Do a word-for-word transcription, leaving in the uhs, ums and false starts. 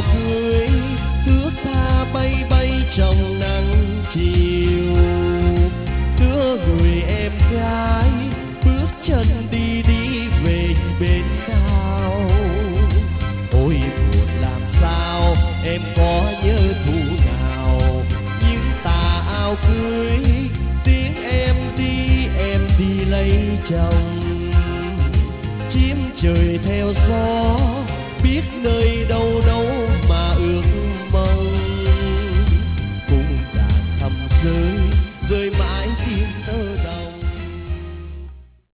cưới, thước tha bay bay trong nắng chiều. Đưa người em gái bước chân đi đi về bên nào. Ôi buồn làm sao em có nhớ thu nào, những tà áo cưới tiếng em đi em đi lấy chồng. Chim trời theo gió biết nơi đâu